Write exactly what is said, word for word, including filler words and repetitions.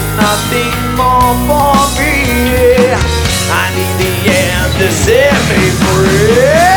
nothing more for me. I need the end to set me free.